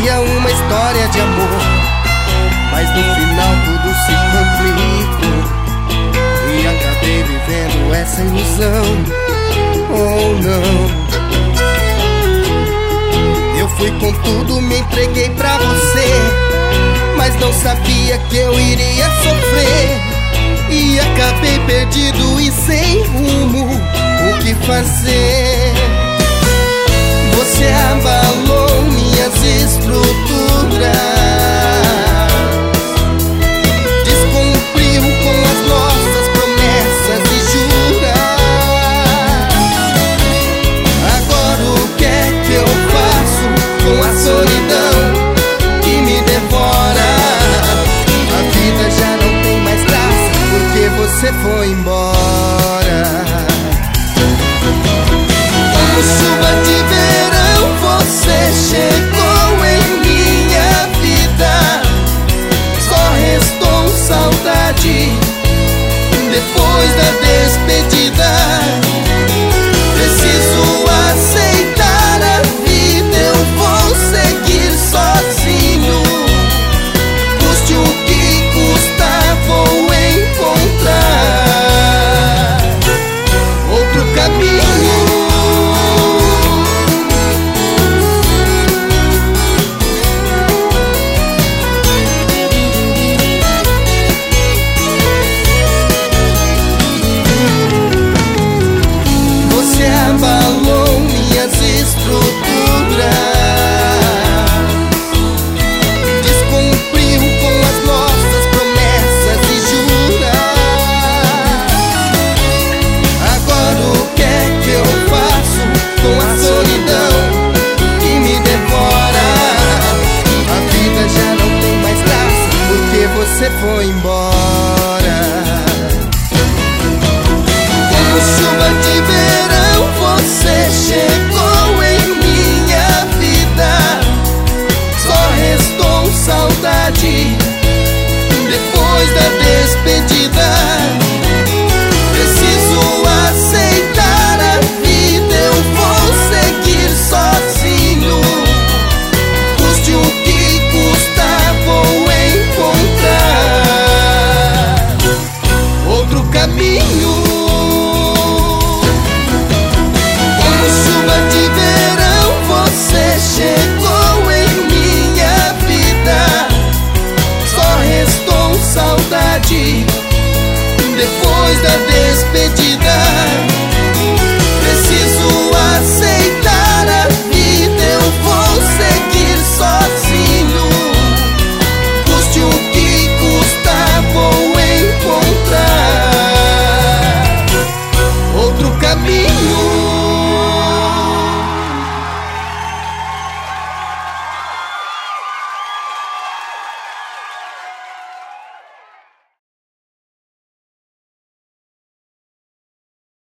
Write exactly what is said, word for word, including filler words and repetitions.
parecia uma história de amor, mas no final tudo se complicou e acabei vivendo essa ilusão. Oh não, eu fui com tudo, me entreguei pra você, mas não sabia que eu iria sofrer e acabei perdido e sem rumo. O que fazer? Você abalou minhas estruturas,